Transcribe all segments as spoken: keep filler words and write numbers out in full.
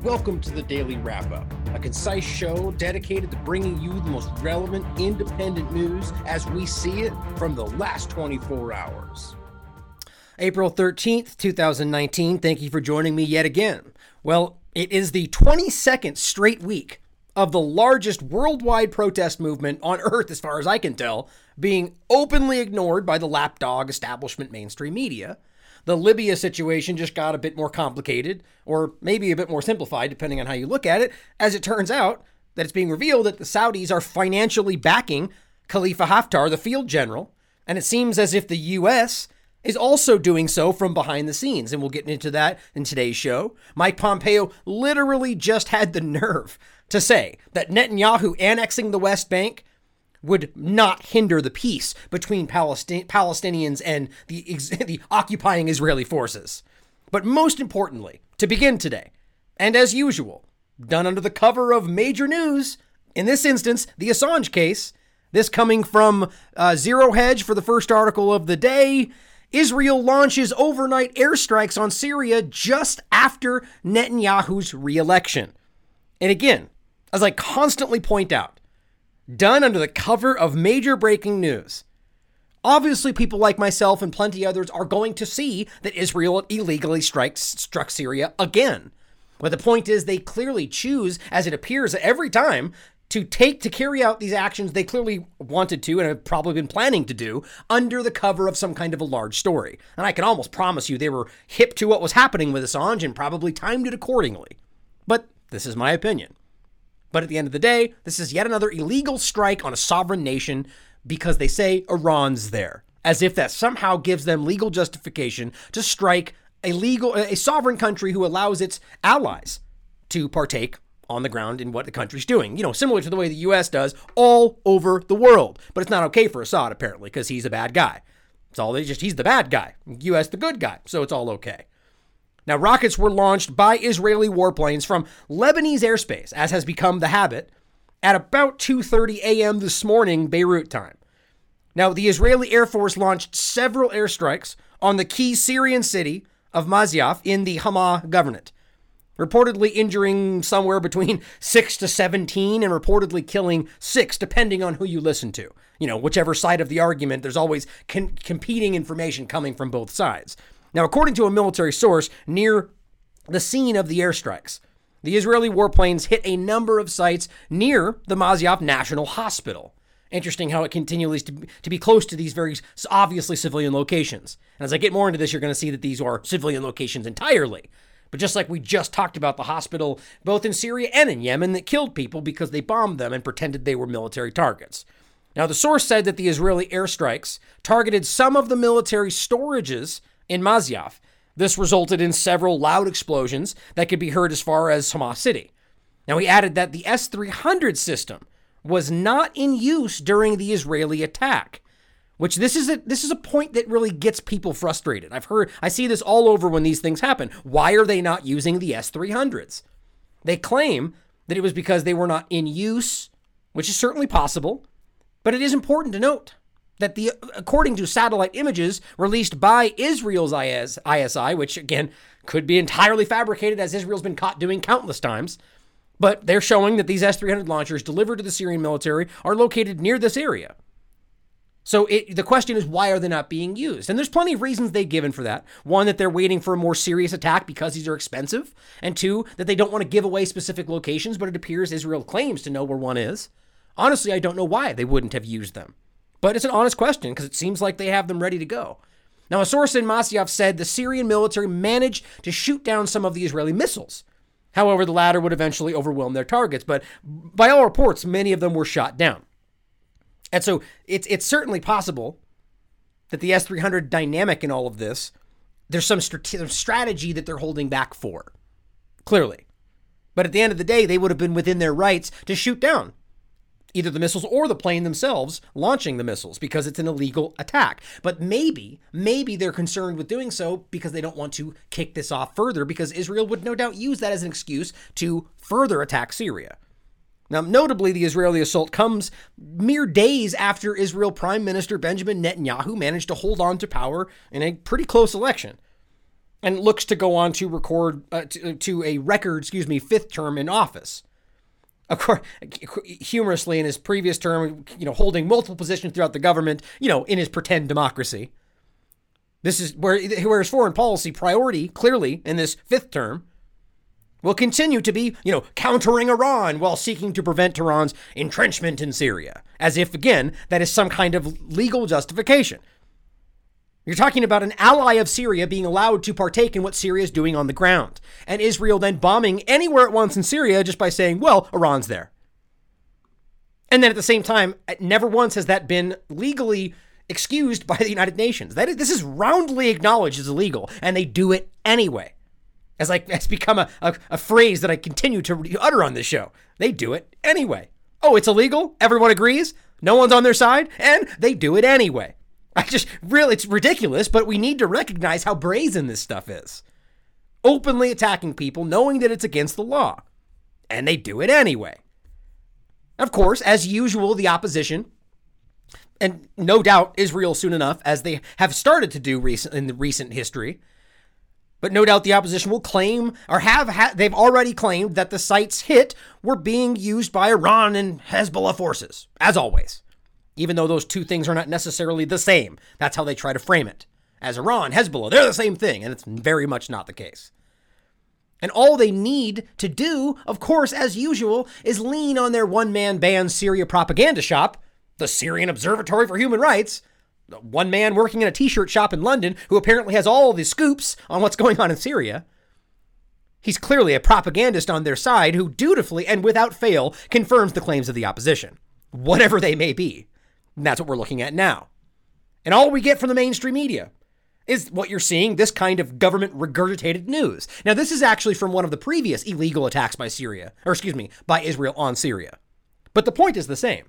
Welcome to the Daily Wrap-Up, a concise show dedicated to bringing you the most relevant independent news as we see it from the last twenty-four hours. April thirteenth, twenty nineteen. Thank you for joining me yet again. Well, it is the twenty-second straight week of the largest worldwide protest movement on Earth, as far as I can tell, being openly ignored by the lapdog establishment mainstream media. The Libya situation just got a bit more complicated, or maybe a bit more simplified, depending on how you look at it, as it turns out that it's being revealed that the Saudis are financially backing Khalifa Haftar, the field general, and it seems as if the U S is also doing so from behind the scenes, and we'll get into that in today's show. Mike Pompeo literally just had the nerve to say that Netanyahu annexing the West Bank would not hinder the peace between Palestine, Palestinians and the, the occupying Israeli forces. But most importantly, to begin today, and as usual, done under the cover of major news, in this instance, the Assange case, this coming from uh, Zero Hedge for the first article of the day, Israel launches overnight airstrikes on Syria just after Netanyahu's re-election. And again, as I constantly point out, done under the cover of major breaking news. Obviously, people like myself and plenty others are going to see that Israel illegally strikes, struck Syria again. But the point is they clearly choose, as it appears every time, to take, to carry out these actions they clearly wanted to and have probably been planning to do under the cover of some kind of a large story. And I can almost promise you they were hip to what was happening with Assange and probably timed it accordingly. But this is my opinion. But at the end of the day, this is yet another illegal strike on a sovereign nation because they say Iran's there, as if that somehow gives them legal justification to strike a legal, a sovereign country who allows its allies to partake on the ground in what the country's doing. You know, similar to the way the U S does all over the world. But it's not okay for Assad, apparently, because he's a bad guy. It's all they just, he's the bad guy. U S the good guy. So it's all okay. Now, rockets were launched by Israeli warplanes from Lebanese airspace, as has become the habit, at about two thirty a.m. this morning, Beirut time. Now, the Israeli Air Force launched several airstrikes on the key Syrian city of Masyaf in the Hama governorate, reportedly injuring somewhere between six to seventeen and reportedly killing six, depending on who you listen to. You know, whichever side of the argument, there's always con- competing information coming from both sides. Now, according to a military source near the scene of the airstrikes, the Israeli warplanes hit a number of sites near the Masyaf National Hospital. Interesting how it continues to be, to be close to these very obviously civilian locations. And as I get more into this, you're going to see that these are civilian locations entirely. But just like we just talked about the hospital, both in Syria and in Yemen, that killed people because they bombed them and pretended they were military targets. Now, the source said that the Israeli airstrikes targeted some of the military storages in Masyaf. This resulted in several loud explosions that could be heard as far as Hama City. Now, he added that the S three hundred system was not in use during the Israeli attack, which this is a this is a point that really gets people frustrated. I've heard, I see this all over when these things happen. Why are they not using the S three hundreds? They claim that it was because they were not in use, which is certainly possible, but it is important to note that the according to satellite images released by Israel's I S I, which again could be entirely fabricated as Israel's been caught doing countless times, but they're showing that these S three hundred launchers delivered to the Syrian military are located near this area. So it, the question is, why are they not being used? And there's plenty of reasons they've given for that. One, that they're waiting for a more serious attack because these are expensive. And two, that they don't want to give away specific locations, but it appears Israel claims to know where one is. Honestly, I don't know why they wouldn't have used them. But it's an honest question because it seems like they have them ready to go. Now, a source in Masyaf said the Syrian military managed to shoot down some of the Israeli missiles. However, the latter would eventually overwhelm their targets. But by all reports, many of them were shot down. And so it's it's certainly possible that the S three hundred dynamic in all of this, there's some strate- strategy that they're holding back for. Clearly. But at the end of the day, they would have been within their rights to shoot down either the missiles or the plane themselves launching the missiles because it's an illegal attack. But maybe, maybe they're concerned with doing so because they don't want to kick this off further because Israel would no doubt use that as an excuse to further attack Syria. Now, notably, the Israeli assault comes mere days after Israel Prime Minister Benjamin Netanyahu managed to hold on to power in a pretty close election. and looks to go on to record uh, to, to a record, excuse me, fifth term in office. Of course, humorously, in his previous term, you know, holding multiple positions throughout the government, you know, in his pretend democracy. This is where, where his foreign policy priority, clearly, in this fifth term, will continue to be, you know, countering Iran while seeking to prevent Iran's entrenchment in Syria. As if, again, that is some kind of legal justification. You're talking about an ally of Syria being allowed to partake in what Syria is doing on the ground, and Israel then bombing anywhere it wants in Syria just by saying, well, Iran's there. And then at the same time, never once has that been legally excused by the United Nations. That is, this is roundly acknowledged as illegal, and they do it anyway. As like it's become a, a, a phrase that I continue to utter on this show. They do it anyway. Oh, it's illegal? Everyone agrees? No one's on their side? And they do it anyway. I just, really, it's ridiculous, but we need to recognize how brazen this stuff is. Openly attacking people, knowing that it's against the law. And they do it anyway. Of course, as usual, the opposition, and no doubt Israel soon enough, as they have started to do recent in the recent history, but no doubt the opposition will claim, or have, ha- they've already claimed that the sites hit were being used by Iran and Hezbollah forces, as always. Even though those two things are not necessarily the same. That's how they try to frame it. As Iran, Hezbollah, they're the same thing, and it's very much not the case. And all they need to do, of course, as usual, is lean on their one-man band Syria propaganda shop, the Syrian Observatory for Human Rights, one man working in a t-shirt shop in London who apparently has all the scoops on what's going on in Syria. He's clearly a propagandist on their side who dutifully and without fail confirms the claims of the opposition, whatever they may be. And that's what we're looking at now. And all we get from the mainstream media is what you're seeing, this kind of government regurgitated news. Now, this is actually from one of the previous illegal attacks by Syria, or excuse me, by Israel on Syria. But the point is the same.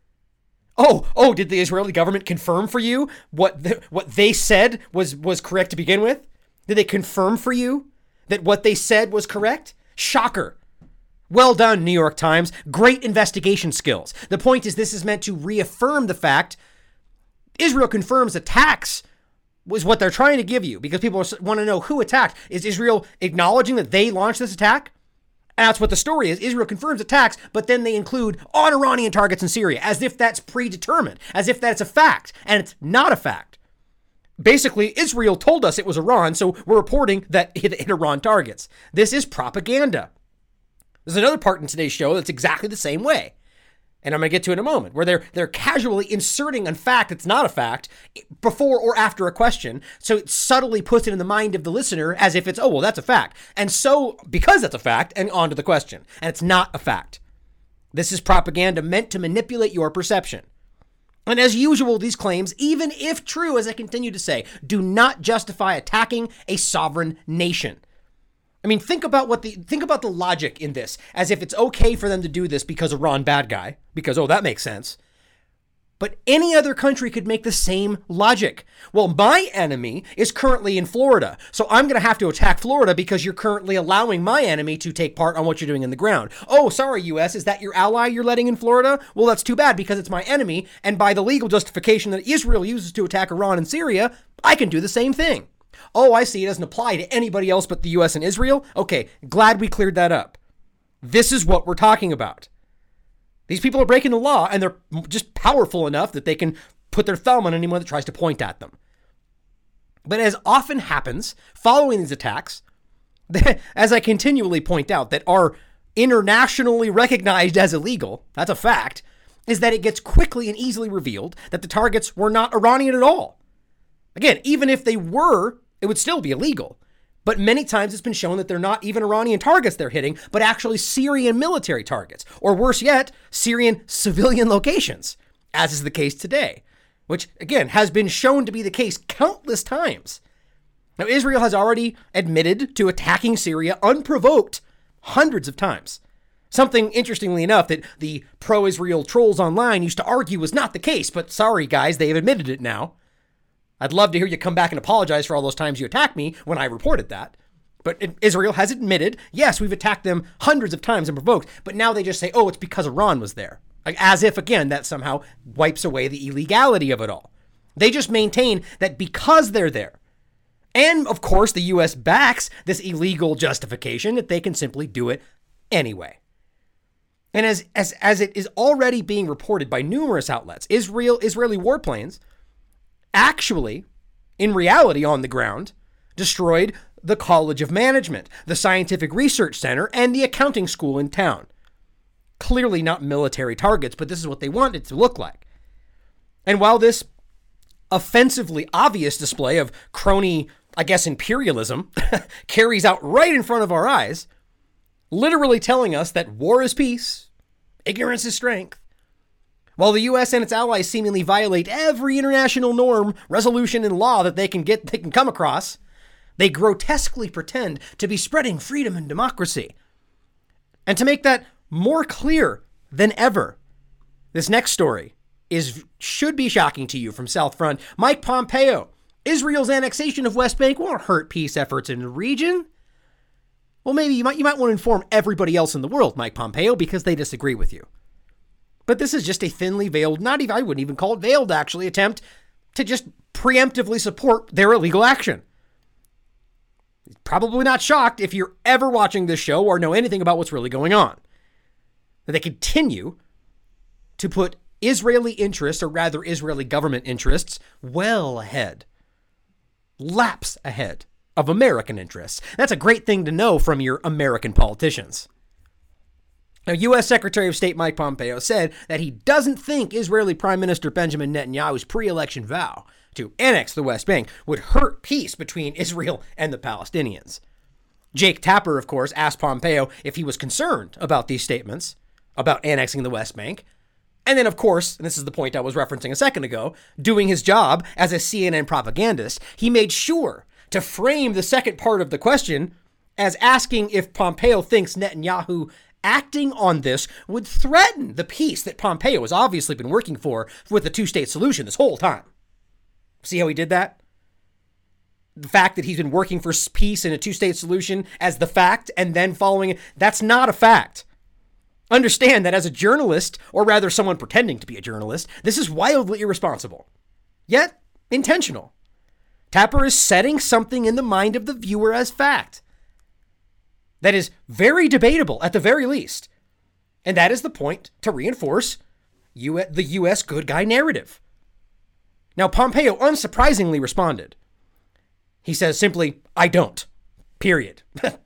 Oh, oh, did the Israeli government confirm for you what the, what they said was, was correct to begin with? Did they confirm for you that what they said was correct? Shocker. Well done, New York Times. Great investigation skills. The point is this is meant to reaffirm the fact Israel confirms attacks was what they're trying to give you because people want to know who attacked. Is Israel acknowledging that they launched this attack? And that's what the story is. Israel confirms attacks, but then they include on Iranian targets in Syria as if that's predetermined, as if that's a fact, and it's not a fact. Basically, Israel told us it was Iran, so we're reporting that it hit Iran targets. This is propaganda. There's another part in today's show that's exactly the same way. And I'm going to get to it in a moment, where they're they're casually inserting a fact that's not a fact before or after a question. So it subtly puts it in the mind of the listener as if it's, oh, well, that's a fact. And so, because that's a fact, and on to the question. And it's not a fact. This is propaganda meant to manipulate your perception. And as usual, these claims, even if true, as I continue to say, do not justify attacking a sovereign nation. I mean, think about what the think about the logic in this, as if it's okay for them to do this because Iran bad guy, because, oh, that makes sense. But any other country could make the same logic. Well, my enemy is currently in Florida, so I'm going to have to attack Florida because you're currently allowing my enemy to take part on what you're doing in the ground. Oh, sorry, U S, is that your ally you're letting in Florida? Well, that's too bad because it's my enemy, and by the legal justification that Israel uses to attack Iran and Syria, I can do the same thing. Oh, I see. It doesn't apply to anybody else but the U S and Israel. Okay, glad we cleared that up. This is what we're talking about. These people are breaking the law, and they're just powerful enough that they can put their thumb on anyone that tries to point at them. But as often happens, following these attacks, as I continually point out, that are internationally recognized as illegal, that's a fact, is that it gets quickly and easily revealed that the targets were not Iranian at all. Again, even if they were, it would still be illegal. But many times it's been shown that they're not even Iranian targets they're hitting, but actually Syrian military targets, or worse yet, Syrian civilian locations, as is the case today, which, again, has been shown to be the case countless times. Now, Israel has already admitted to attacking Syria unprovoked hundreds of times. Something, interestingly enough, that the pro-Israel trolls online used to argue was not the case, but sorry, guys, they've admitted it now. I'd love to hear you come back and apologize for all those times you attacked me when I reported that. But Israel has admitted, yes, we've attacked them hundreds of times and provoked, but now they just say, oh, it's because Iran was there. Like, as if, again, that somehow wipes away the illegality of it all. They just maintain that because they're there, And of course, the U S backs this illegal justification that they can simply do it anyway. And as, as, as it is already being reported by numerous outlets, Israel, Israeli warplanes actually, in reality on the ground, destroyed the College of Management, the Scientific Research Center, and the accounting school in town. Clearly not military targets, but this is what they want it to look like. And while this offensively obvious display of crony, I guess, imperialism carries out right in front of our eyes, literally telling us that war is peace, ignorance is strength, while the U S and its allies seemingly violate every international norm, resolution, and law that they can get, they can come across, they grotesquely pretend to be spreading freedom and democracy. And to make that more clear than ever, this next story is should be shocking to you from South Front. Mike Pompeo, Israel's annexation of West Bank won't hurt peace efforts in the region. Well, maybe you might you might want to inform everybody else in the world, Mike Pompeo, because they disagree with you. But this is just a thinly veiled, not even, I wouldn't even call it veiled, actually, attempt to just preemptively support their illegal action. Probably not shocked if you're ever watching this show or know anything about what's really going on. That they continue to put Israeli interests, or rather Israeli government interests, well ahead, laps ahead of American interests. That's a great thing to know from your American politicians. Now, U S Secretary of State Mike Pompeo said that he doesn't think Israeli Prime Minister Benjamin Netanyahu's pre-election vow to annex the West Bank would hurt peace between Israel and the Palestinians. Jake Tapper, of course, asked Pompeo if he was concerned about these statements about annexing the West Bank. And then, of course, and this is the point I was referencing a second ago, doing his job as a C N N propagandist, he made sure to frame the second part of the question as asking if Pompeo thinks Netanyahu acting on this would threaten the peace that Pompeo has obviously been working for with the two-state solution this whole time. See how he did that? The fact that he's been working for peace and a two-state solution as the fact, and then following it, that's not a fact. Understand that as a journalist, or rather someone pretending to be a journalist, this is wildly irresponsible, yet intentional. Tapper is setting something in the mind of the viewer as fact that is very debatable at the very least. And that is the point to reinforce U- the U S good guy narrative. Now, Pompeo unsurprisingly responded. He says simply, I don't, period.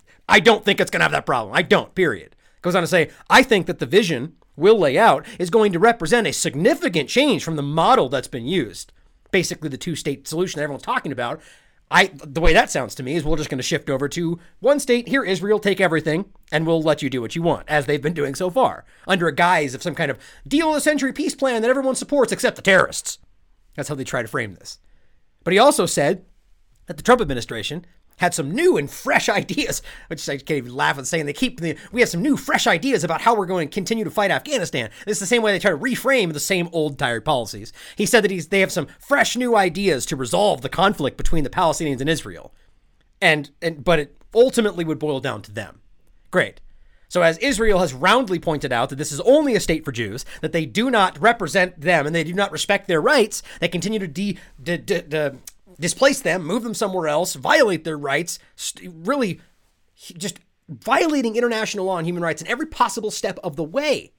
I don't think it's going to have that problem. I don't, period. Goes on to say, I think that the vision we'll lay out is going to represent a significant change from the model that's been used. Basically, the two-state solution that everyone's talking about. I, the way that sounds to me is we're just going to shift over to one state, here, Israel, take everything, and we'll let you do what you want, as they've been doing so far, under a guise of some kind of deal of the century peace plan that everyone supports except the terrorists. That's how they try to frame this. But he also said that the Trump administration had some new and fresh ideas, which I can't even laugh at saying they keep, the, we have some new fresh ideas about how we're going to continue to fight Afghanistan. This is the same way they try to reframe the same old tired policies. He said that he's, they have some fresh new ideas to resolve the conflict between the Palestinians and Israel. And, and, but it ultimately would boil down to them. Great. So as Israel has roundly pointed out that this is only a state for Jews, that they do not represent them and they do not respect their rights, they continue to de, de, de, de displace them, move them somewhere else, violate their rights, st- really just violating international law and human rights in every possible step of the way.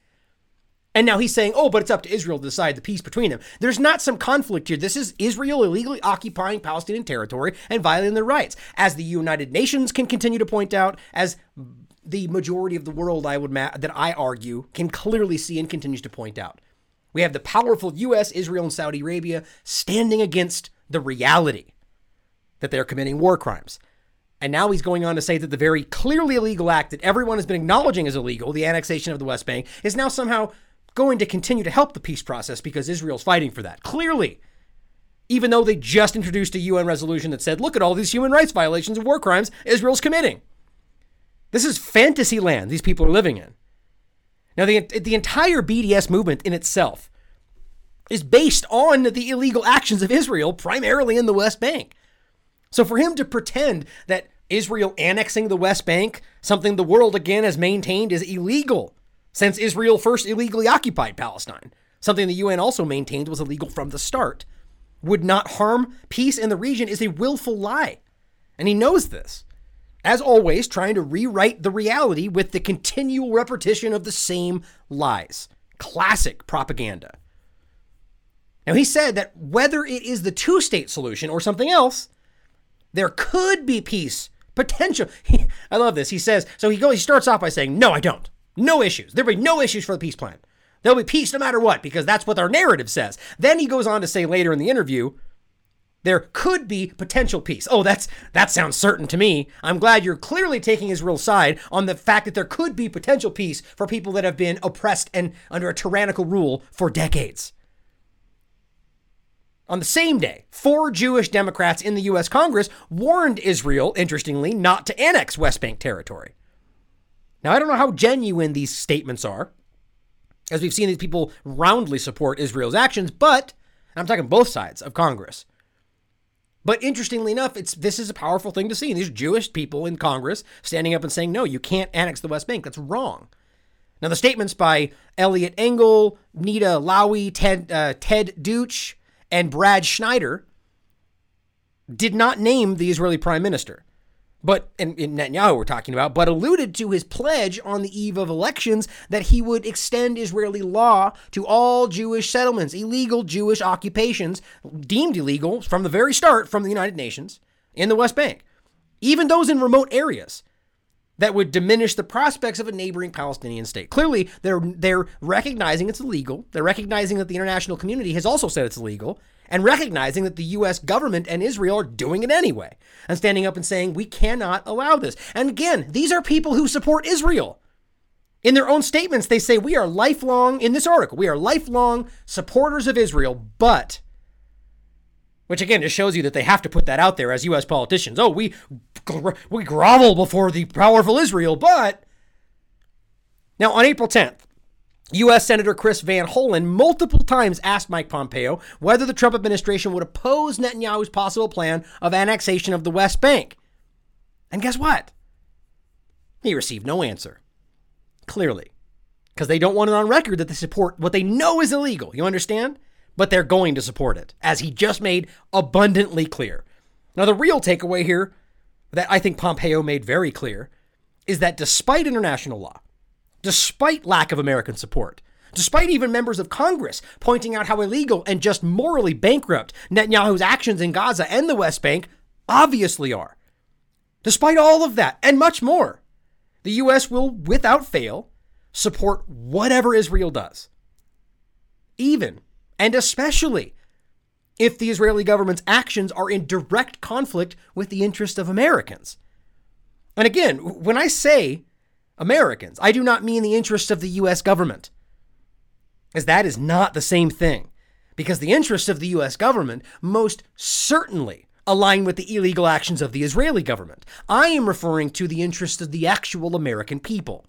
And now he's saying, oh, but it's up to Israel to decide the peace between them. There's not some conflict here. This is Israel illegally occupying Palestinian territory and violating their rights. As the United Nations can continue to point out, as the majority of the world, I would ma- that I argue, can clearly see and continues to point out. We have the powerful U S, Israel, and Saudi Arabia standing against the reality that they're committing war crimes. And now he's going on to say that the very clearly illegal act that everyone has been acknowledging as illegal, the annexation of the West Bank, is now somehow going to continue to help the peace process because Israel's fighting for that. Clearly, even though they just introduced a U N resolution that said, look at all these human rights violations and war crimes Israel's committing. This is fantasy land these people are living in. Now, the, the entire B D S movement in itself is based on the illegal actions of Israel, primarily in the West Bank. So for him to pretend that Israel annexing the West Bank, something the world again has maintained is illegal since Israel first illegally occupied Palestine, something the U N also maintained was illegal from the start, would not harm peace in the region is a willful lie. And he knows this. As always, trying to rewrite the reality with the continual repetition of the same lies. Classic propaganda. Now, he said that whether it is the two-state solution or something else, there could be peace, potential. He, I love this. He says, so he goes, he starts off by saying, no, I don't. No issues. There'll be no issues for the peace plan. There'll be peace no matter what, because that's what our narrative says. Then he goes on to say later in the interview, there could be potential peace. Oh, that's that sounds certain to me. I'm glad you're clearly taking Israel's side on the fact that there could be potential peace for people that have been oppressed and under a tyrannical rule for decades. On the same day, four Jewish Democrats in the U S Congress warned Israel, interestingly, not to annex West Bank territory. Now, I don't know how genuine these statements are, as we've seen these people roundly support Israel's actions, but I'm talking both sides of Congress. But interestingly enough, it's this is a powerful thing to see. These Jewish people in Congress standing up and saying, no, you can't annex the West Bank. That's wrong. Now, the statements by Elliot Engel, Nita Lowey, Ted, uh, Ted Deutsch, and Brad Schneider did not name the Israeli prime minister, but and, and Netanyahu we're talking about, but alluded to his pledge on the eve of elections that he would extend Israeli law to all Jewish settlements, illegal Jewish occupations deemed illegal from the very start from the United Nations in the West Bank, even those in remote areas that would diminish the prospects of a neighboring Palestinian state. Clearly, they're they're recognizing it's illegal. They're recognizing that the international community has also said it's illegal, and recognizing that the U S government and Israel are doing it anyway, and standing up and saying, we cannot allow this. And again, these are people who support Israel. In their own statements, they say, we are lifelong, in this article, we are lifelong supporters of Israel, but, which again just shows you that they have to put that out there as U S politicians. Oh, we, we grovel before the powerful Israel, but. Now, on April tenth, U S Senator Chris Van Hollen multiple times asked Mike Pompeo whether the Trump administration would oppose Netanyahu's possible plan of annexation of the West Bank. And guess what? He received no answer. Clearly. Because they don't want it on record that they support what they know is illegal. You understand? But they're going to support it, as he just made abundantly clear. Now, the real takeaway here that I think Pompeo made very clear is that despite international law, despite lack of American support, despite even members of Congress pointing out how illegal and just morally bankrupt Netanyahu's actions in Gaza and the West Bank obviously are, despite all of that and much more, the U S will, without fail, support whatever Israel does, even and especially if the Israeli government's actions are in direct conflict with the interests of Americans. And again, when I say Americans, I do not mean the interests of the U S government, as that is not the same thing, because the interests of the U S government most certainly align with the illegal actions of the Israeli government. I am referring to the interests of the actual American people,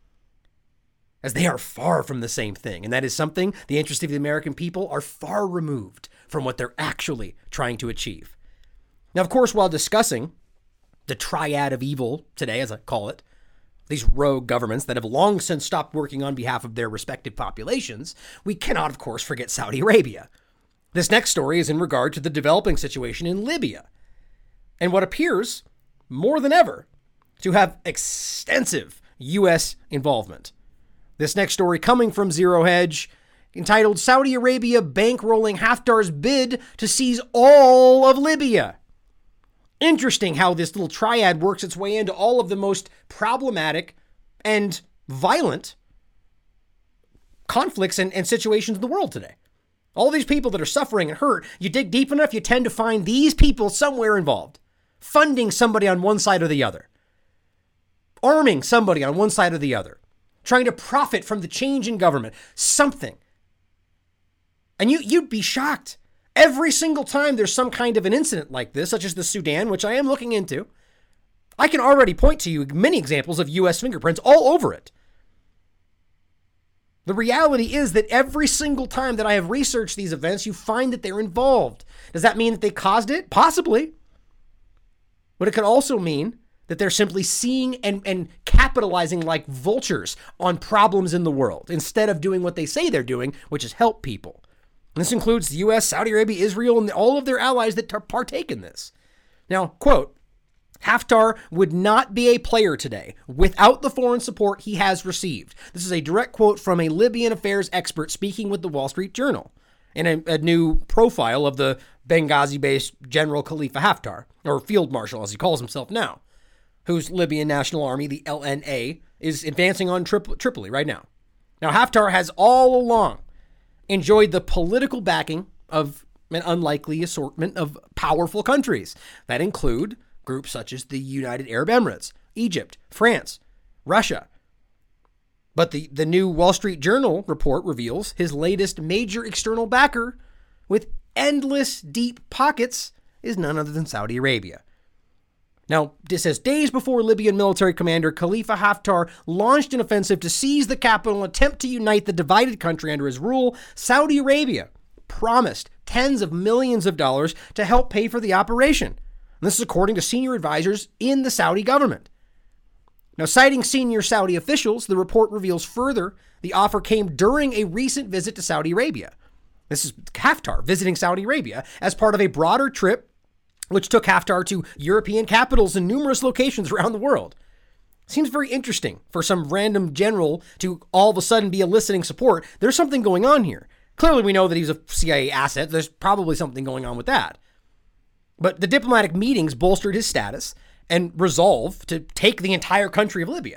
as they are far from the same thing. And that is something, the interests of the American people are far removed from what they're actually trying to achieve. Now, of course, while discussing the triad of evil today, as I call it, these rogue governments that have long since stopped working on behalf of their respective populations, we cannot, of course, forget Saudi Arabia. This next story is in regard to the developing situation in Libya, and what appears, more than ever, to have extensive U S involvement. This next story coming from Zero Hedge, entitled Saudi Arabia bankrolling Haftar's bid to seize all of Libya. Interesting how this little triad works its way into all of the most problematic and violent conflicts and, and situations in the world today. All these people that are suffering and hurt, you dig deep enough, you tend to find these people somewhere involved, funding somebody on one side or the other, arming somebody on one side or the other, trying to profit from the change in government, something. And you, you'd be shocked. Every single time there's some kind of an incident like this, such as the Sudan, which I am looking into, I can already point to you many examples of U S fingerprints all over it. The reality is that every single time that I have researched these events, you find that they're involved. Does that mean that they caused it? Possibly. But it could also mean that they're simply seeing and, and capitalizing like vultures on problems in the world instead of doing what they say they're doing, which is help people. And this includes the U S, Saudi Arabia, Israel, and all of their allies that partake in this. Now, quote, Haftar would not be a player today without the foreign support he has received. This is a direct quote from a Libyan affairs expert speaking with the Wall Street Journal in a, a new profile of the Benghazi-based General Khalifa Haftar, or Field Marshal as he calls himself now, whose Libyan National Army, the L N A, is advancing on Trip- Tripoli right now. Now, Haftar has all along enjoyed the political backing of an unlikely assortment of powerful countries that include groups such as the United Arab Emirates, Egypt, France, Russia. But the, the new Wall Street Journal report reveals his latest major external backer with endless deep pockets is none other than Saudi Arabia. Now, this says days before Libyan military commander Khalifa Haftar launched an offensive to seize the capital and attempt to unite the divided country under his rule, Saudi Arabia promised tens of millions of dollars to help pay for the operation. And this is according to senior advisors in the Saudi government. Now, citing senior Saudi officials, the report reveals further the offer came during a recent visit to Saudi Arabia. This is Haftar visiting Saudi Arabia as part of a broader trip which took Haftar to European capitals and numerous locations around the world. Seems very interesting for some random general to all of a sudden be eliciting support. There's something going on here. Clearly, we know that he's a C I A asset. There's probably something going on with that. But the diplomatic meetings bolstered his status and resolve to take the entire country of Libya.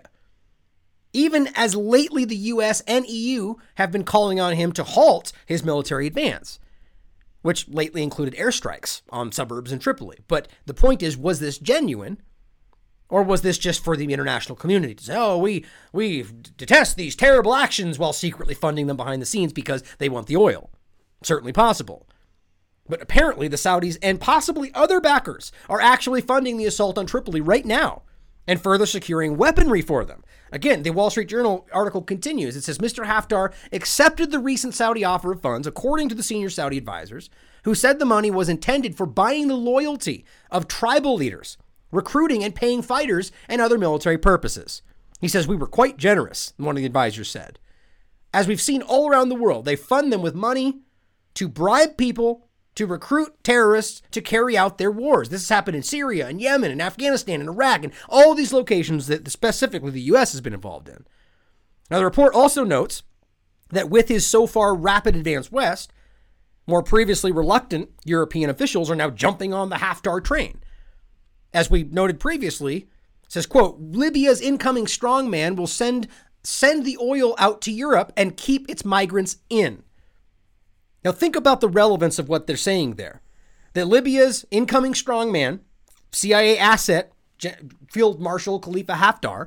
Even as lately the U S and E U have been calling on him to halt his military advance, which lately included airstrikes on suburbs in Tripoli. But the point is, was this genuine? Or was this just for the international community to say, oh, we, we detest these terrible actions while secretly funding them behind the scenes because they want the oil? Certainly possible. But apparently the Saudis and possibly other backers are actually funding the assault on Tripoli right now and further securing weaponry for them. Again, the Wall Street Journal article continues. It says Mister Haftar accepted the recent Saudi offer of funds, according to the senior Saudi advisors, who said the money was intended for buying the loyalty of tribal leaders, recruiting and paying fighters, and other military purposes. He says, we were quite generous, one of the advisors said. As we've seen all around the world, they fund them with money to bribe people, to recruit terrorists to carry out their wars. This has happened in Syria and Yemen and Afghanistan and Iraq and all these locations that specifically the U S has been involved in. Now, the report also notes that with his so far rapid advance west, more previously reluctant European officials are now jumping on the Haftar train. As we noted previously, it says, quote, Libya's incoming strongman will send, send the oil out to Europe and keep its migrants in. Now, think about the relevance of what they're saying there. That Libya's incoming strongman, C I A asset, Field Marshal Khalifa Haftar,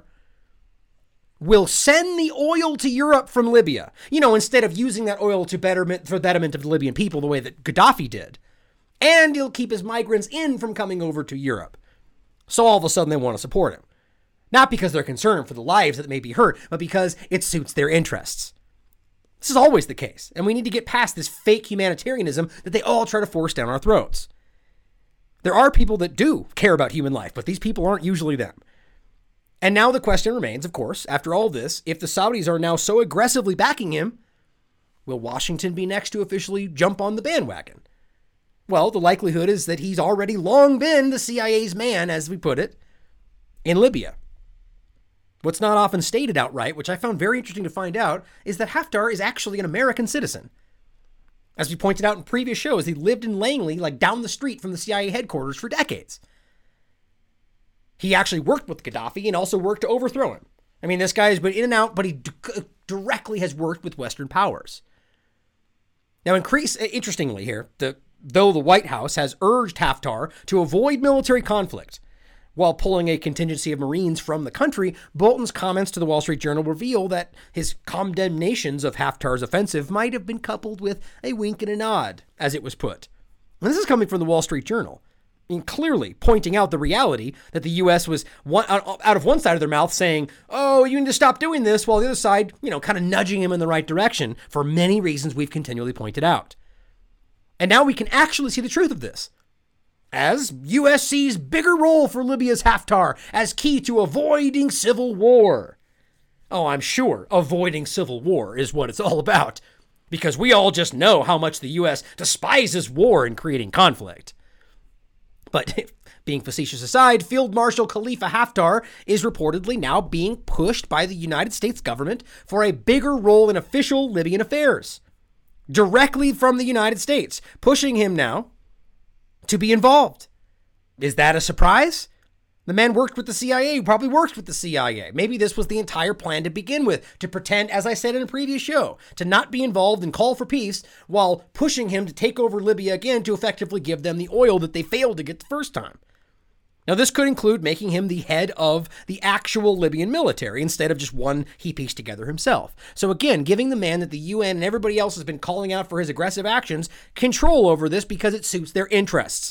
will send the oil to Europe from Libya. You know, instead of using that oil to betterment for betterment of the Libyan people the way that Gaddafi did. And he'll keep his migrants in from coming over to Europe. So all of a sudden they want to support him. Not because they're concerned for the lives that may be hurt, but because it suits their interests. This is always the case, and we need to get past this fake humanitarianism that they all try to force down our throats. There are people that do care about human life, but these people aren't usually them. And now the question remains, of course, after all this, if the Saudis are now so aggressively backing him, will Washington be next to officially jump on the bandwagon? Well, the likelihood is that he's already long been the C I A's man, as we put it, in Libya. What's not often stated outright, which I found very interesting to find out, is that Haftar is actually an American citizen. As we pointed out in previous shows, he lived in Langley, like down the street from the C I A headquarters for decades. He actually worked with Gaddafi and also worked to overthrow him. I mean, this guy has been in and out, but he d- directly has worked with Western powers. Now, increase interestingly here, the, though the White House has urged Haftar to avoid military conflict, while pulling a contingency of Marines from the country, Bolton's comments to the Wall Street Journal reveal that his condemnations of Haftar's offensive might have been coupled with a wink and a nod, as it was put. And this is coming from the Wall Street Journal, I mean, clearly pointing out the reality that the U S was one, out, out of one side of their mouth saying, oh, you need to stop doing this, while the other side, you know, kind of nudging him in the right direction for many reasons we've continually pointed out. And now we can actually see the truth of this, as U S sees bigger role for Libya's Haftar as key to avoiding civil war. Oh, I'm sure avoiding civil war is what it's all about, because we all just know how much the U S despises war and creating conflict. But Being facetious aside, Field Marshal Khalifa Haftar is reportedly now being pushed by the United States government for a bigger role in official Libyan affairs, directly from the United States, pushing him now to be involved. Is that a surprise? The man worked with the C I A, probably worked with the C I A. Maybe this was the entire plan to begin with, to pretend, as I said in a previous show, to not be involved and call for peace while pushing him to take over Libya again to effectively give them the oil that they failed to get the first time. Now, this could include making him the head of the actual Libyan military instead of just one he pieced together himself. So again, giving the man that the U N and everybody else has been calling out for his aggressive actions control over this because it suits their interests.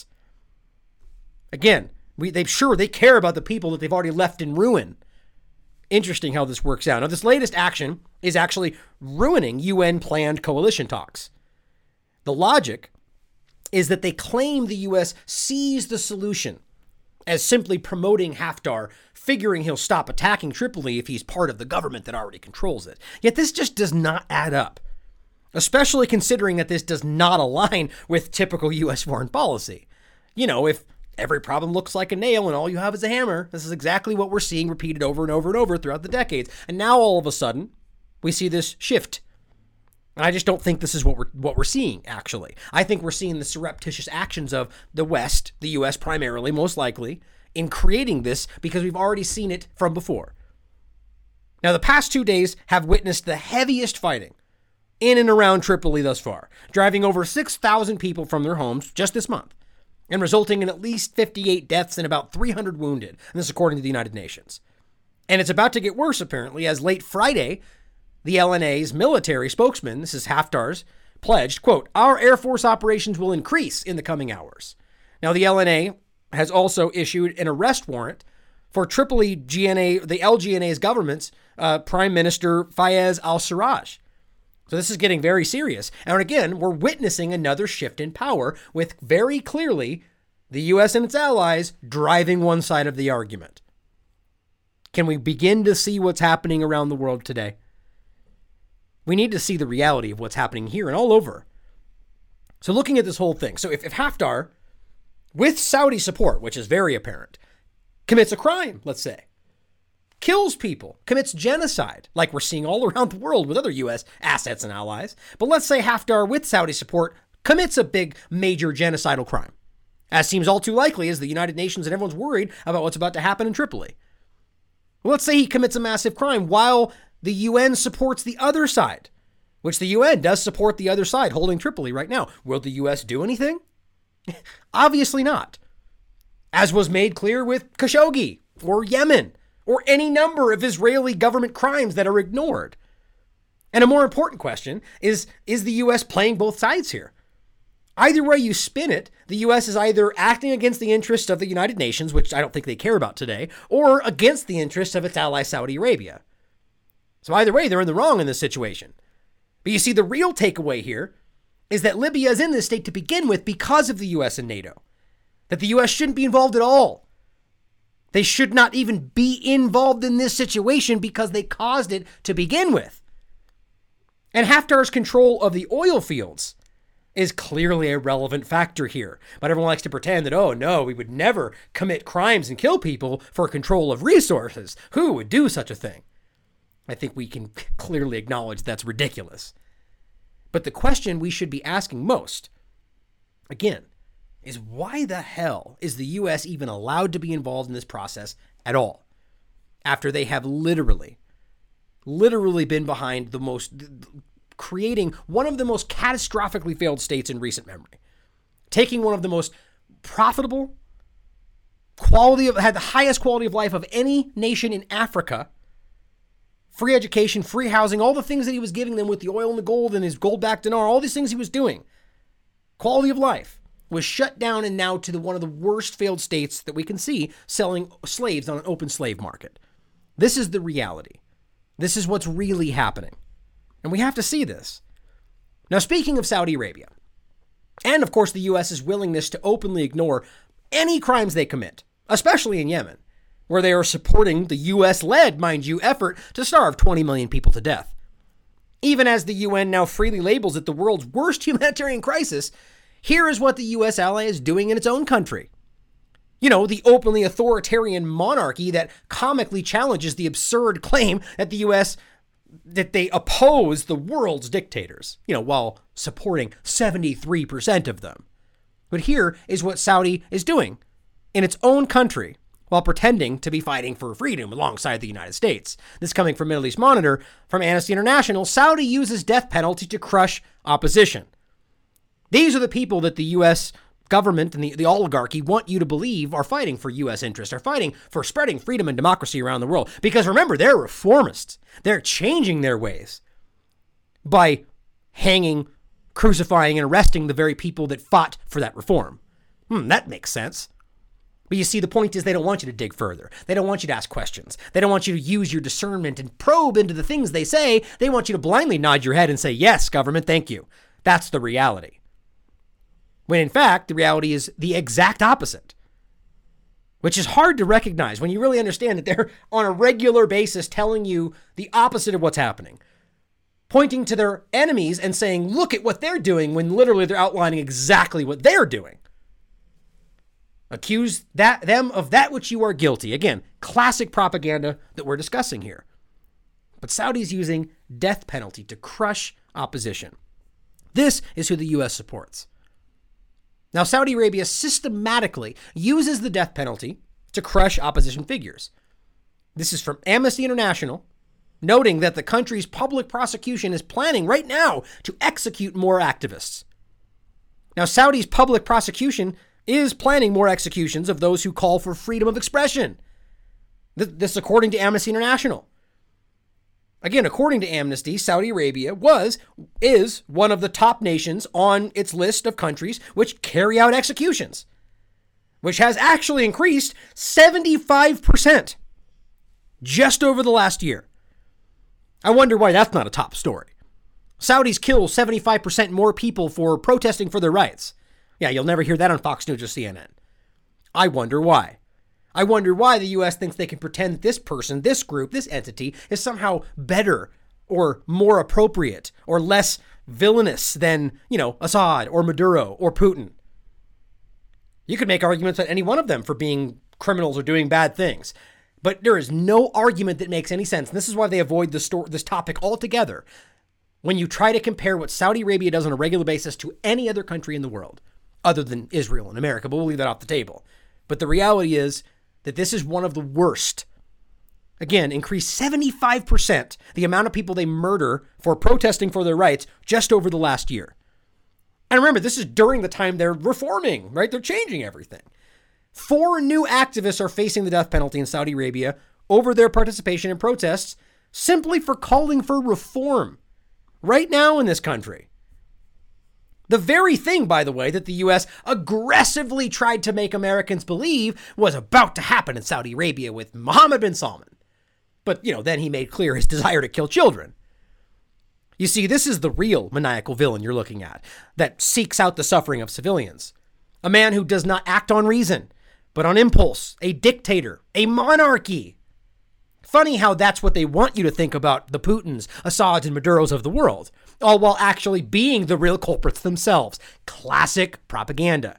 Again, we, they sure they care about the people that they've already left in ruin. Interesting how this works out. Now, this latest action is actually ruining U N planned coalition talks. The logic is that they claim the U S sees the solution as simply promoting Haftar, figuring he'll stop attacking Tripoli if he's part of the government that already controls it. Yet this just does not add up, especially considering that this does not align with typical U S foreign policy. You know, if every problem looks like a nail and all you have is a hammer, this is exactly what we're seeing repeated over and over and over throughout the decades. And now all of a sudden, we see this shift. And I just don't think this is what we're what we're seeing, actually. I think we're seeing the surreptitious actions of the West, the U S primarily, most likely, in creating this because we've already seen it from before. Now, the past two days have witnessed the heaviest fighting in and around Tripoli thus far, driving over six thousand people from their homes just this month, and resulting in at least fifty-eight deaths and about three hundred wounded, and this according to the United Nations. And it's about to get worse, apparently, as late Friday, the L N A's military spokesman, this is Haftar's, pledged, quote, "Our Air Force operations will increase in the coming hours." Now, the L N A has also issued an arrest warrant for Tripoli G N A, the L G N A's government's uh, Prime Minister Fayez al-Sarraj. So this is getting very serious. And again, we're witnessing another shift in power with very clearly the U S and its allies driving one side of the argument. Can we begin to see what's happening around the world today? We need to see the reality of what's happening here and all over. So looking at this whole thing, so if, if Haftar, with Saudi support, which is very apparent, commits a crime, let's say, kills people, commits genocide, like we're seeing all around the world with other U S assets and allies, but let's say Haftar, with Saudi support, commits a big, major genocidal crime, as seems all too likely as the United Nations and everyone's worried about what's about to happen in Tripoli. Well, let's say he commits a massive crime while the U N supports the other side, which the U N does support the other side holding Tripoli right now. Will the U S do anything? Obviously not. As was made clear with Khashoggi or Yemen or any number of Israeli government crimes that are ignored. And a more important question is, is the U S playing both sides here? Either way you spin it, the U S is either acting against the interests of the United Nations, which I don't think they care about today, or against the interests of its ally Saudi Arabia. So either way, they're in the wrong in this situation. But you see, the real takeaway here is that Libya is in this state to begin with because of the U S and NATO. That the U S shouldn't be involved at all. They should not even be involved in this situation because they caused it to begin with. And Haftar's control of the oil fields is clearly a relevant factor here. But everyone likes to pretend that, oh no, we would never commit crimes and kill people for control of resources. Who would do such a thing? I think we can clearly acknowledge that's ridiculous. But the question we should be asking most, again, is why the hell is the U S even allowed to be involved in this process at all? After they have literally, literally been behind the most, creating one of the most catastrophically failed states in recent memory. Taking one of the most profitable, quality of, had the highest quality of life of any nation in Africa, free education, free housing, all the things that he was giving them with the oil and the gold and his gold-backed dinar, all these things he was doing. Quality of life was shut down and now to the one of the worst failed states that we can see selling slaves on an open slave market. This is the reality. This is what's really happening. And we have to see this. Now, speaking of Saudi Arabia, and of course the U S's willingness to openly ignore any crimes they commit, especially in Yemen, where they are supporting the U S-led, mind you, effort to starve twenty million people to death. Even as the U N now freely labels it the world's worst humanitarian crisis, here is what the U S ally is doing in its own country. You know, the openly authoritarian monarchy that comically challenges the absurd claim that the U S, that they oppose the world's dictators, you know, while supporting seventy-three percent of them. But here is what Saudi is doing in its own country while pretending to be fighting for freedom alongside the United States. This coming from Middle East Monitor. From Amnesty International, Saudi uses death penalty to crush opposition. These are the people that the U S government and the, the oligarchy want you to believe are fighting for U S interests, are fighting for spreading freedom and democracy around the world. Because remember, they're reformists. They're changing their ways by hanging, crucifying, and arresting the very people that fought for that reform. Hmm, that makes sense. But you see, the point is they don't want you to dig further. They don't want you to ask questions. They don't want you to use your discernment and probe into the things they say. They want you to blindly nod your head and say, yes, government, thank you. That's the reality. When in fact, the reality is the exact opposite, which is hard to recognize when you really understand that they're on a regular basis telling you the opposite of what's happening, pointing to their enemies and saying, look at what they're doing, when literally they're outlining exactly what they're doing. Accuse that them of that which you are guilty. Again, classic propaganda that we're discussing here. But Saudi's using death penalty to crush opposition. This is who the U S supports. Now, Saudi Arabia systematically uses the death penalty to crush opposition figures. This is from Amnesty International, noting that the country's public prosecution is planning right now to execute more activists. Now, Saudi's public prosecution is planning more executions of those who call for freedom of expression. This according to Amnesty International. Again, according to Amnesty, Saudi Arabia was, is one of the top nations on its list of countries which carry out executions, which has actually increased seventy-five percent just over the last year. I wonder why that's not a top story. Saudis kill seventy-five percent more people for protesting for their rights. Yeah, you'll never hear that on Fox News or C N N. I wonder why. I wonder why the U S thinks they can pretend that this person, this group, this entity is somehow better or more appropriate or less villainous than, you know, Assad or Maduro or Putin. You could make arguments at any one of them for being criminals or doing bad things, but there is no argument that makes any sense. And this is why they avoid this, sto- this topic altogether when you try to compare what Saudi Arabia does on a regular basis to any other country in the world other than Israel and America, but we'll leave that off the table. But the reality is that this is one of the worst. Again, increased seventy-five percent the amount of people they murder for protesting for their rights just over the last year. And remember, this is during the time they're reforming, right? They're changing everything. Four new activists are facing the death penalty in Saudi Arabia over their participation in protests simply for calling for reform right now in this country. The very thing, by the way, that the U S aggressively tried to make Americans believe was about to happen in Saudi Arabia with Mohammed bin Salman. But, you know, then he made clear his desire to kill children. You see, this is the real maniacal villain you're looking at that seeks out the suffering of civilians. A man who does not act on reason, but on impulse, a dictator, a monarchy. Funny how that's what they want you to think about the Putins, Assads, and Maduros of the world, all while actually being the real culprits themselves. Classic propaganda.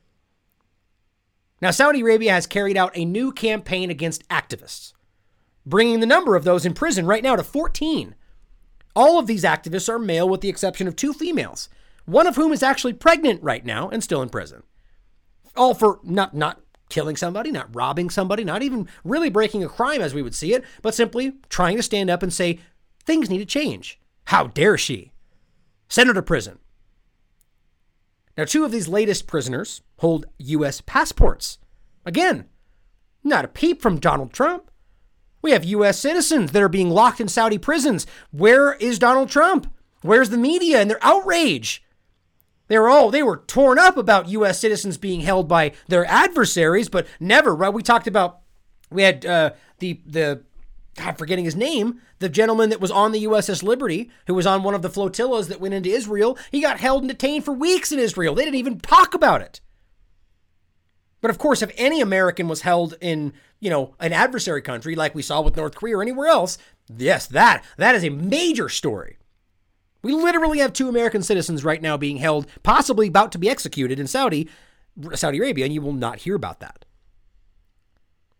Now, Saudi Arabia has carried out a new campaign against activists, bringing the number of those in prison right now to fourteen. All of these activists are male with the exception of two females, one of whom is actually pregnant right now and still in prison. All for not, not killing somebody, not robbing somebody, not even really breaking a crime as we would see it, but simply trying to stand up and say, things need to change. How dare she? Send her to prison. Now, two of these latest prisoners hold U S passports. Again, not a peep from Donald Trump. We have U S citizens that are being locked in Saudi prisons. Where is Donald Trump? Where's the media and their outrage? They were all, they were torn up about U S citizens being held by their adversaries, but never, right? We talked about, we had uh, the, the, God, forgetting his name, the gentleman that was on the U S S Liberty, who was on one of the flotillas that went into Israel. He got held and detained for weeks in Israel. They didn't even talk about it. But of course, if any American was held in, you know, an adversary country like we saw with North Korea or anywhere else, yes, that, that is a major story. We literally have two American citizens right now being held, possibly about to be executed in Saudi, Saudi Arabia, and you will not hear about that.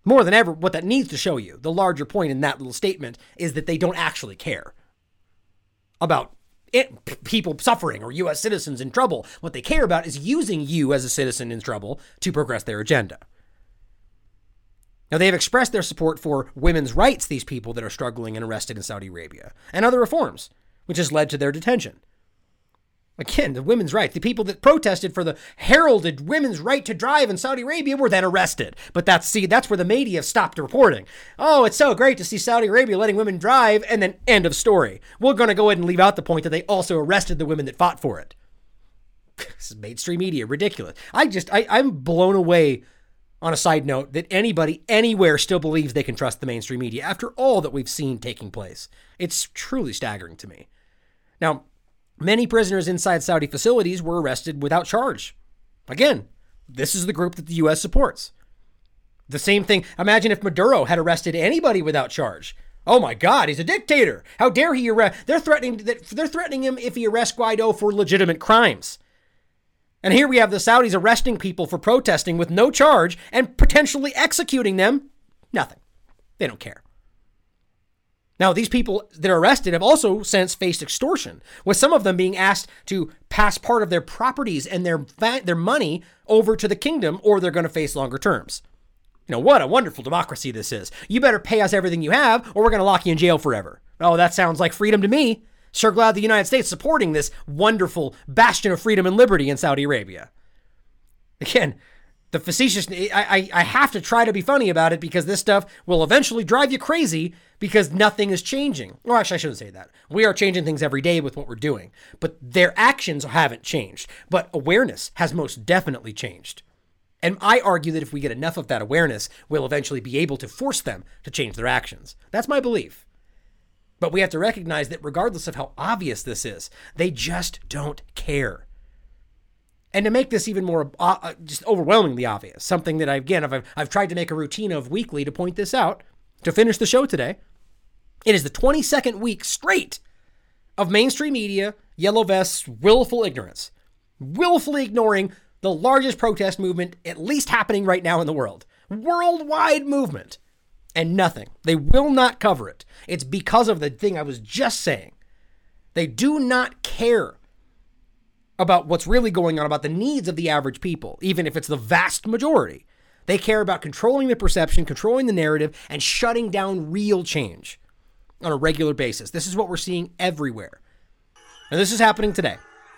More than ever, what that needs to show you, the larger point in that little statement, is that they don't actually care about it, p- people suffering or U S citizens in trouble. What they care about is using you as a citizen in trouble to progress their agenda. Now, they have expressed their support for women's rights, these people that are struggling and arrested in Saudi Arabia, and other reforms, which has led to their detention. Again, the women's rights, the people that protested for the heralded women's right to drive in Saudi Arabia were then arrested. But that's, see, that's where the media stopped reporting. Oh, it's so great to see Saudi Arabia letting women drive, and then end of story. We're going to go ahead and leave out the point that they also arrested the women that fought for it. This is mainstream media, ridiculous. I just, I, I'm blown away, on a side note, that anybody anywhere still believes they can trust the mainstream media after all that we've seen taking place. It's truly staggering to me. Now, many prisoners inside Saudi facilities were arrested without charge. Again, this is the group that the U S supports. The same thing. Imagine if Maduro had arrested anybody without charge. Oh my God, he's a dictator. How dare he arrest? They're threatening that they're threatening him if he arrests Guaido for legitimate crimes. And here we have the Saudis arresting people for protesting with no charge and potentially executing them. Nothing. They don't care. Now, these people that are arrested have also since faced extortion, with some of them being asked to pass part of their properties and their their money over to the kingdom, or they're going to face longer terms. You know, what a wonderful democracy this is. You better pay us everything you have, or we're going to lock you in jail forever. Oh, that sounds like freedom to me. Sure glad the United States is supporting this wonderful bastion of freedom and liberty in Saudi Arabia. Again, the facetious, I, I, I have to try to be funny about it because this stuff will eventually drive you crazy because nothing is changing. Or actually, I shouldn't say that. We are changing things every day with what we're doing, but their actions haven't changed. But awareness has most definitely changed. And I argue that if we get enough of that awareness, we'll eventually be able to force them to change their actions. That's my belief. But we have to recognize that regardless of how obvious this is, they just don't care. And to make this even more uh, just overwhelmingly obvious, something that I, again, I've, I've tried to make a routine of weekly to point this out, to finish the show today, it is the twenty-second week straight of mainstream media, yellow vests, willful ignorance, willfully ignoring the largest protest movement at least happening right now in the world, worldwide movement, and nothing. They will not cover it. It's because of the thing I was just saying. They do not care about what's really going on, about the needs of the average people, even if it's the vast majority. They care about controlling the perception, controlling the narrative, and shutting down real change on a regular basis. This is what we're seeing everywhere. And this is happening today.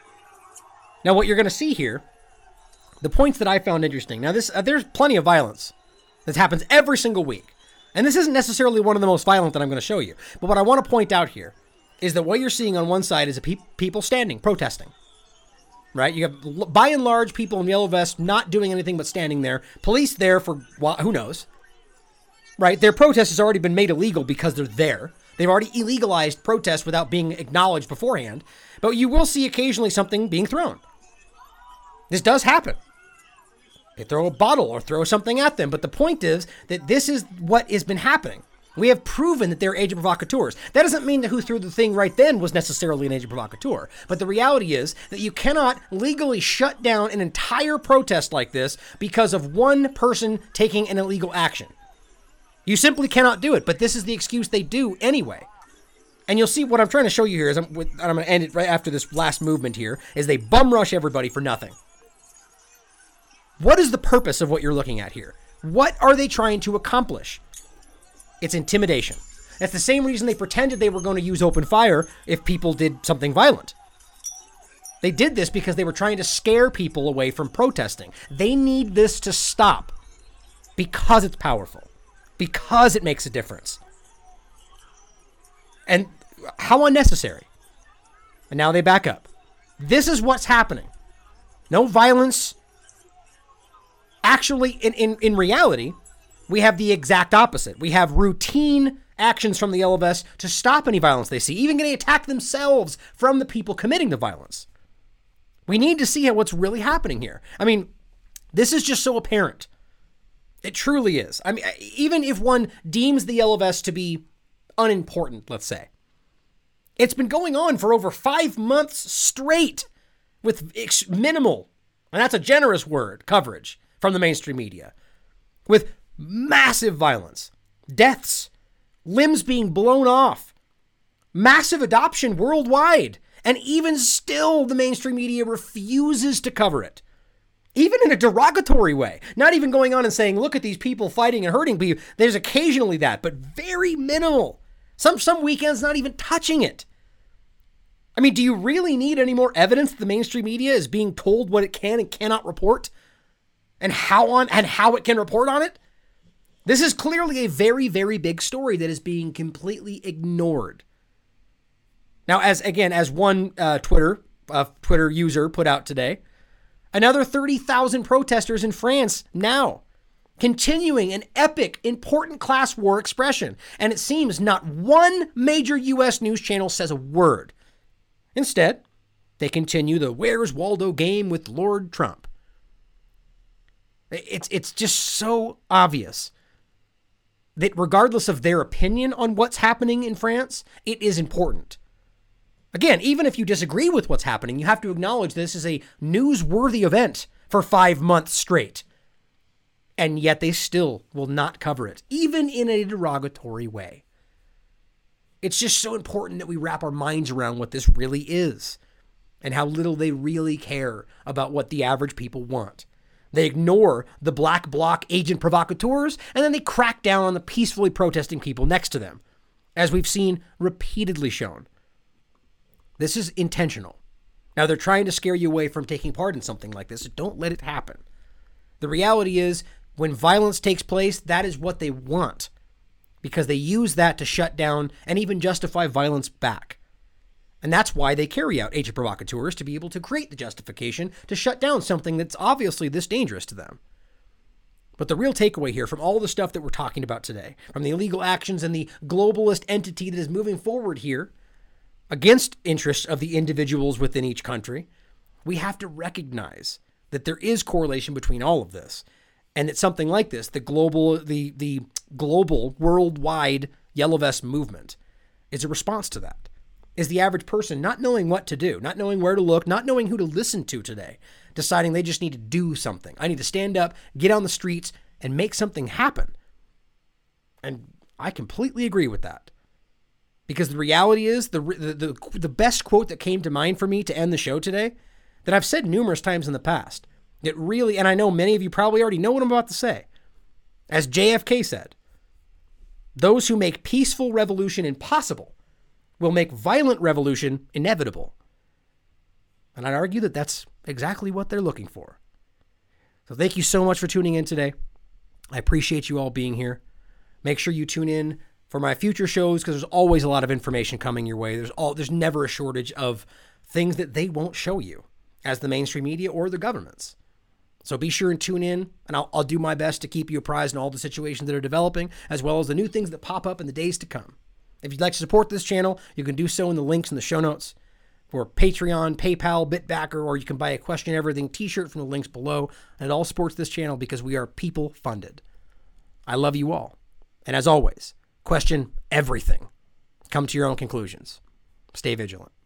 Now, what you're going to see here, the points that I found interesting. Now, this uh, there's plenty of violence that happens every single week. And this isn't necessarily one of the most violent that I'm going to show you. But what I want to point out here is that what you're seeing on one side is a pe- people standing, protesting. Right? You have, by and large, people in yellow vests not doing anything but standing there. Police there for, well, who knows? Right? Their protest has already been made illegal because they're there. They've already illegalized protests without being acknowledged beforehand. But you will see occasionally something being thrown. This does happen. They throw a bottle or throw something at them. But the point is that this is what has been happening. We have proven that they're agent provocateurs. That doesn't mean that who threw the thing right then was necessarily an agent provocateur. But the reality is that you cannot legally shut down an entire protest like this because of one person taking an illegal action. You simply cannot do it. But this is the excuse they do anyway. And you'll see what I'm trying to show you here is I'm, with, and I'm going to end it right after this last movement here, is they bum rush everybody for nothing. What is the purpose of what you're looking at here? What are they trying to accomplish? It's intimidation. That's the same reason they pretended they were going to use open fire if people did something violent. They did this because they were trying to scare people away from protesting. They need this to stop because it's powerful, because it makes a difference. And how unnecessary. And now they back up. This is what's happening. No violence. Actually, in, in, in reality, we have the exact opposite. We have routine actions from the yellow vests to stop any violence they see, even getting attacked themselves from the people committing the violence. We need to see what's really happening here. I mean, this is just so apparent. It truly is. I mean, even if one deems the yellow vest to be unimportant, let's say, it's been going on for over five months straight with minimal, and that's a generous word, coverage from the mainstream media, with Massive violence, deaths, limbs being blown off, massive adoption worldwide. And even still, the mainstream media refuses to cover it. Even in a derogatory way. Not even going on and saying, look at these people fighting and hurting people. There's occasionally that, but very minimal. Some some weekends not even touching it. I mean, do you really need any more evidence that the mainstream media is being told what it can and cannot report? And how on and how it can report on it? This is clearly a very, very big story that is being completely ignored. Now, as again, as one uh, Twitter uh, Twitter user put out today, another thirty thousand protesters in France now, continuing an epic, important class war expression. And it seems not one major U S news channel says a word. Instead, they continue the Where's Waldo game with Lord Trump. It's, it's just so obvious that regardless of their opinion on what's happening in France, it is important. Again, even if you disagree with what's happening, you have to acknowledge this is a newsworthy event for five months straight. And yet they still will not cover it, even in a derogatory way. It's just so important that we wrap our minds around what this really is and how little they really care about what the average people want. They ignore the black bloc agent provocateurs, and then they crack down on the peacefully protesting people next to them, as we've seen repeatedly shown. This is intentional. Now, they're trying to scare you away from taking part in something like this. Don't let it happen. The reality is, when violence takes place, that is what they want, because they use that to shut down and even justify violence back. And that's why they carry out agent provocateurs, to be able to create the justification to shut down something that's obviously this dangerous to them. But the real takeaway here from all the stuff that we're talking about today, from the illegal actions and the globalist entity that is moving forward here against interests of the individuals within each country, we have to recognize that there is correlation between all of this, and that something like this, the global, the the global, worldwide Yellow Vest movement, is a response to that. Is the average person not knowing what to do, not knowing where to look, not knowing who to listen to today, deciding they just need to do something. I need to stand up, get on the streets, and make something happen. And I completely agree with that. Because the reality is, the, the the the best quote that came to mind for me to end the show today, that I've said numerous times in the past, it really, and I know many of you probably already know what I'm about to say, as J F K said, those who make peaceful revolution impossible will make violent revolution inevitable. And I'd argue that that's exactly what they're looking for. So thank you so much for tuning in today. I appreciate you all being here. Make sure you tune in for my future shows, because there's always a lot of information coming your way. There's all there's never a shortage of things that they won't show you as the mainstream media or the governments. So be sure and tune in, and I'll, I'll do my best to keep you apprised in all the situations that are developing, as well as the new things that pop up in the days to come. If you'd like to support this channel, you can do so in the links in the show notes for Patreon, PayPal, Bitbacker, or you can buy a Question Everything t-shirt from the links below. And it all supports this channel because we are people funded. I love you all. And as always, question everything. Come to your own conclusions. Stay vigilant.